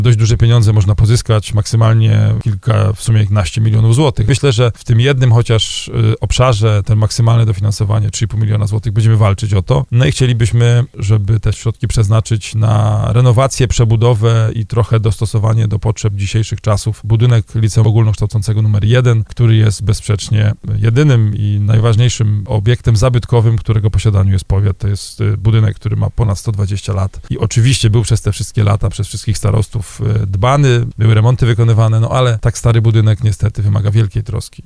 dość duże pieniądze można pozyskać, maksymalnie kilka, w sumie 11 milionów złotych. Myślę, że w tym jednym chociaż obszarze ten maksymalne dofinansowanie 3,5 miliona złotych będziemy walczyć o to. No i chcielibyśmy, żeby te środki przeznaczyć na renowację, przebudowę i trochę dostosowanie do potrzeb dzisiejszych czasów. Budynek Liceum Ogólnokształcącego numer 1, który jest bezsprzecznie jedynym i najważniejszym obiektem zabytkowym, którego posiadaniu jest powiat. To jest budynek, który ma ponad 120 lat i oczywiście był przez te wszystkie lata, przez wszystkich starostów dbany, były remonty wykonywane, no ale tak stary budynek niestety wymaga wielkiej troski.